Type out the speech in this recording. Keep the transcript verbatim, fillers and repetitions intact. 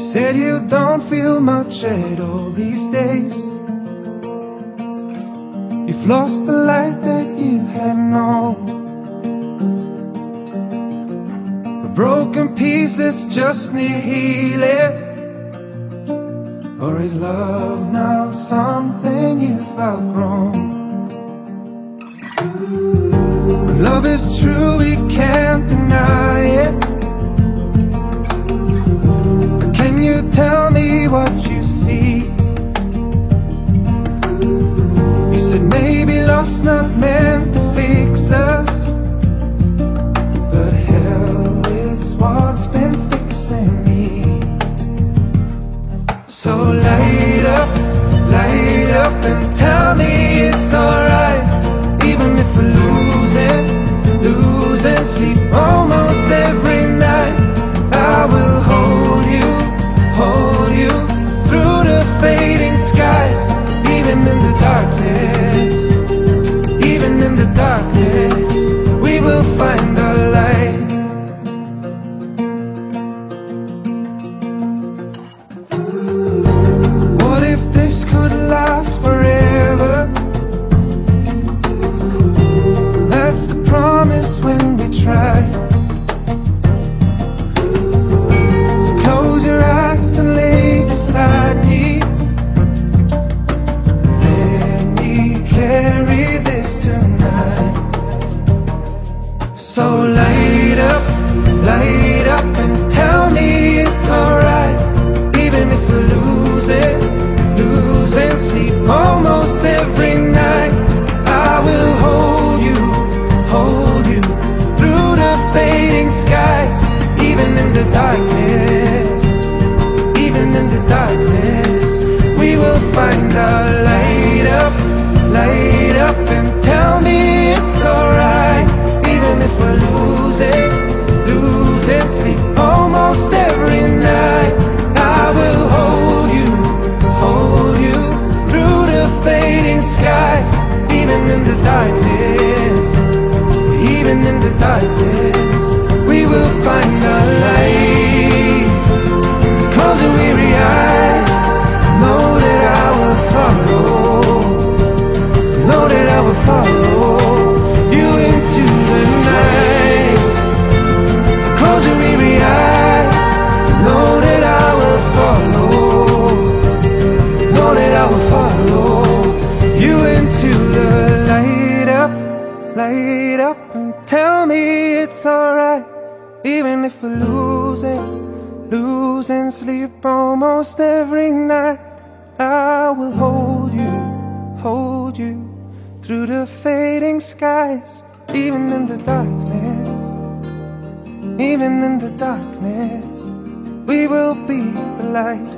said you don't feel much at all these days. You've lost the light that you had known. The broken pieces just need healing. Or is love now something you've outgrown? When love is true, we can't deny it. But can you tell me what you see? You said maybe love's not meant to fix us, but hell is what's been fixing me. So light up, light up and tell me it's alright. Even if we're losing, losing sleep almost every night, I will hold you, hold you through the fading skies. Even in the darkness, even in the darkness, we will find our light. What if this could last forever? That's the promise when we try. So close your eyes and lay beside me. Let me carry this tonight. So light up, light up and tell me it's alright. Even if we're losing, losing sleep almost every night, I will hold you, hold you through the fading skies. Even in the darkness, even in the darkness, we will find our light up, light up and tell me it's alright. Even if we're losing, losing sleep almost every night, I will hold you, hold you through the fading skies. Even in the darkness, even in the darkness, we will find our light. So close your weary eyes, know that I will follow, know that I will follow you into the night. So close your weary eyes, know that I will follow, know that I will follow you into the light up, light up and tell me it's alright. Even if we're losing, losing sleep almost every night, I will hold you, hold you through the fading skies. Even in the darkness, even in the darkness, we will be the light.